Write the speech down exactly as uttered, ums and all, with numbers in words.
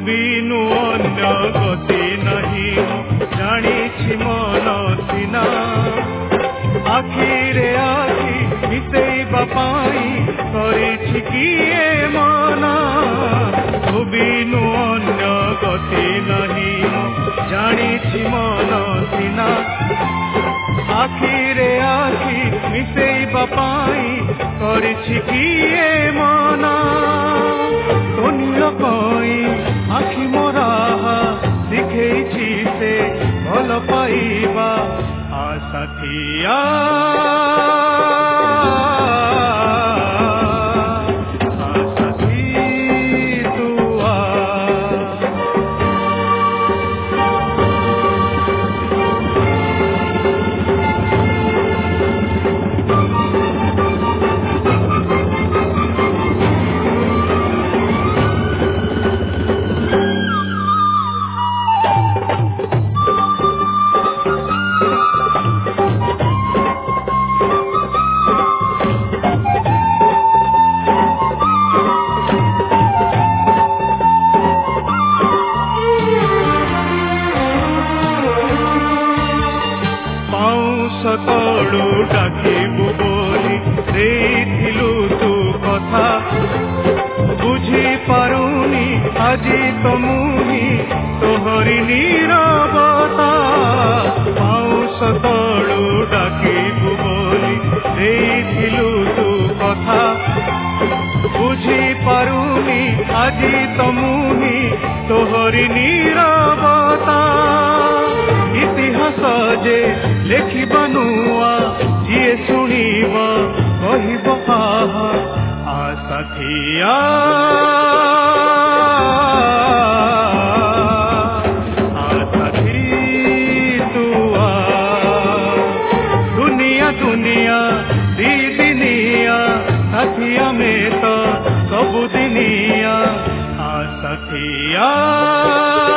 ବିନୁ ଅନ୍ୟ ଗତି ନାହିଁ ଜାଣିଛି ମନ ସିନା ଆଖିରେ ଆଖି ମିଶେଇବା ପାଇଁ କରିଛି କିଏ ମନା ତୁ ବିନୁ ଅନ୍ୟ ଗତି ନାହିଁ ଜାଣିଛି ମନ ସିନା ଆଖିରେ ଆଖି ମିଶେଇବା ପାଇଁ କରିଛି କିଏ ମନା କଇଁ ଆଖି ମରା ଶିଖେଇଛି ସେ ଭଲ ପାଇବା ଆଶା ଥିଆ ତଳୁ ଡାକିବୁ ବୋଲି ଦେଇଥିଲୁ ତୁ କଥା ବୁଝି ପାରୁନି ଆଜି ତ ମୁହିଁ ତୋହରି ନୀରବତା ପାଉଁଶ ତଳୁ ଡାକିବୁ ବୋଲି ଦେଇଥିଲୁ ତୁ କଥା ବୁଝି ପାରୁନି ଆଜି ତ ମୁହିଁ ତୋହରି ନୀରବତା ଇତିହାସ ଯେ ଲେଖିବା ନୂଆ ଯିଏ ଶୁଣିବ କହିବ ଆହା ଆଶା ଥିଆ ଆଶା ଥି ତୁଆ ଦୁନିଆ ଦୁନିଆ ଦି ଦିନିଆ ସାଥି ଆମେ ତ ସବୁଦିନିଆ ଆଶା ଥିଆ